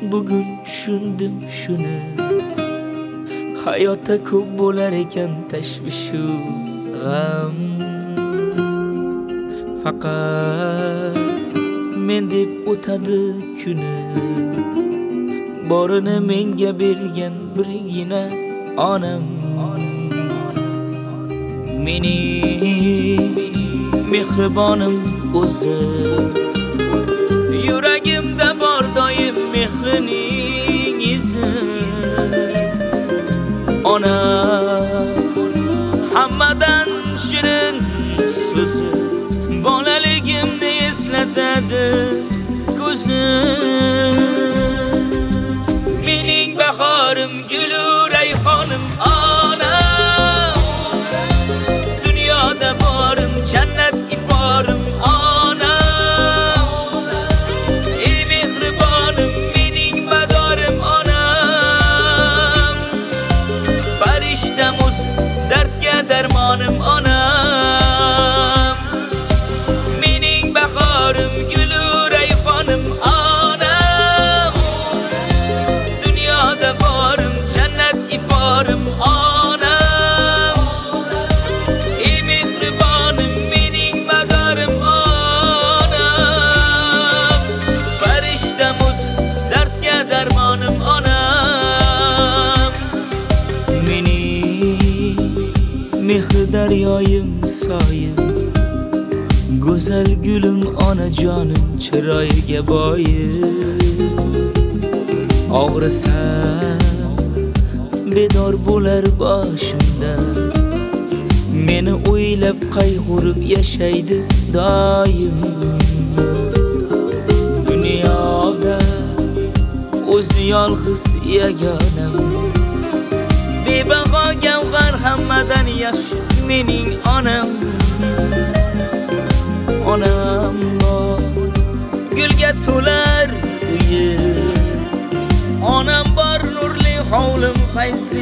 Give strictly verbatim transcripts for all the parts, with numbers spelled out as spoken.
bugun tushundim shuni. Hayotda ko'p bo'lar ekan tashvishu g'am. Faqat men deb o'tadi kuni. Borini menga bergan birgina onam. Mening mehribonim o'zi. Yuragimda bor doim mehrining izi. Ona hammadan shirin so'zi. Bolaligimni eslatadi ko'zi. Mening bahorim, gulu rayhonim onam. Dunyoda borim, jannat iforim onam. Ey mehribonim, mening madorim onam. Farishtam o'z dardga darmonim onam. Mening bahorim, gulu rayhonim onam. Dunyoda borim, jannat iforim onam. Ey mehribonim, mening madorim onam. Farishtam o'z dardga darmonim onam. Mening mehri daryoyim soyim. Go'zal gulim onajonim chiroyiga boyib. Og'risa bedor bo'lar boshimda. Meni o'ylab qayg'urib yashaydi doim. Dunyoda o'zi yolg'iz yagonam. Bebaho gavhar hammadan yaxshi mening onam. Onam bor gulga to'lar uyi. Onam bor nurli hovlim fayzli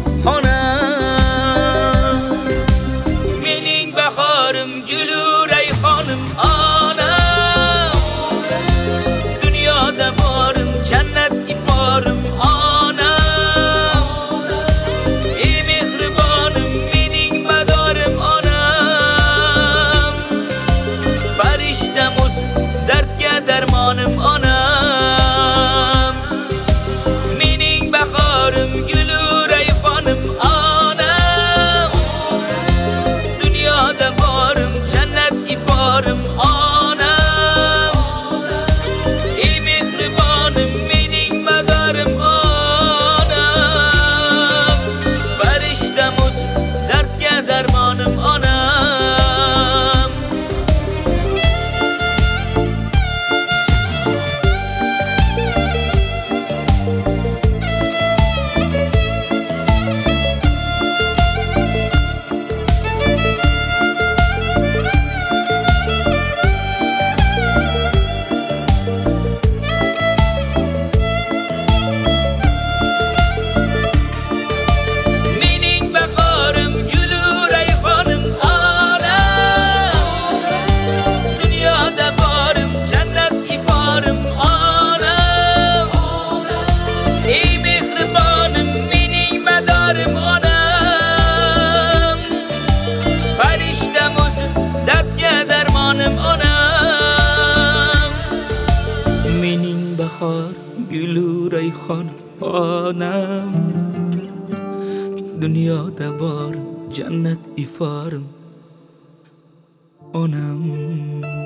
xonam. Mening bahorim, gulu rayhonim onam. Dunyoda borim, jannat iforim onam. Ey mehribonim, mening madorim onam. Farishtam o'z dardga darmonim onam. Mening bahorim, gulu rayhonim onam. Dunyoda borim, jannat iforim onam. Ey mehribonim, mening madorim onam. Farishtam o'z dardga darmonim onam. Mening bahorim, gulu rayhonim onam. Dunyoda borim, jannat iforim onam. Ey mehribonim, mening madorim onam. Farishtam o'z dardga darmonim onam. Mening bahor, gulu rayhon onam. Dunyoda bor jannat iforim onam.